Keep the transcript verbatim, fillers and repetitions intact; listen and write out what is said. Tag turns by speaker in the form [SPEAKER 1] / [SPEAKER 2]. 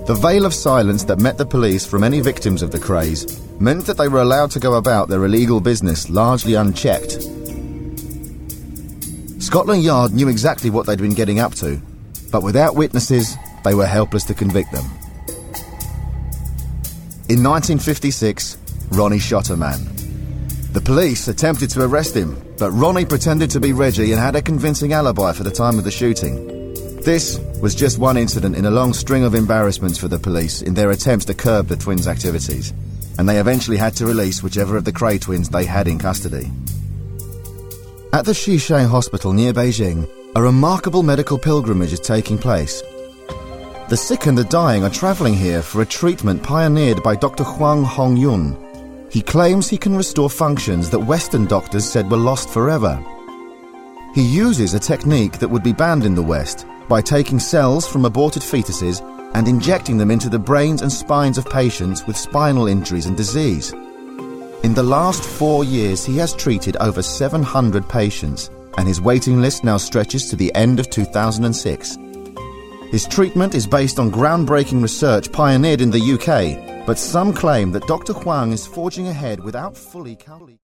[SPEAKER 1] The veil of silence that met the police from any victims of the craze meant that they were allowed to go about their illegal business largely unchecked. Scotland Yard knew exactly what they'd been getting up to, but without witnesses, they were helpless to convict them. In nineteen fifty-six, Ronnie shot a man. The police attempted to arrest him, but Ronnie pretended to be Reggie and had a convincing alibi for the time of the shooting. This was just one incident in a long string of embarrassments for the police in their attempts to curb the twins' activities, and they eventually had to release whichever of the Kray twins they had in custody. At the Xishui Hospital near Beijing, a remarkable medical pilgrimage is taking place. The sick and the dying are travelling here for a treatment pioneered by Doctor Huang Hongyun. He claims he can restore functions that Western doctors said were lost forever. He uses a technique that would be banned in the West by taking cells from aborted fetuses and injecting them into the brains and spines of patients with spinal injuries and disease. In the last four years, he has treated over seven hundred patients, and his waiting list now stretches to the end of two thousand six. His treatment is based on groundbreaking research pioneered in the U K, but some claim that Doctor Huang is forging ahead without fully calculating.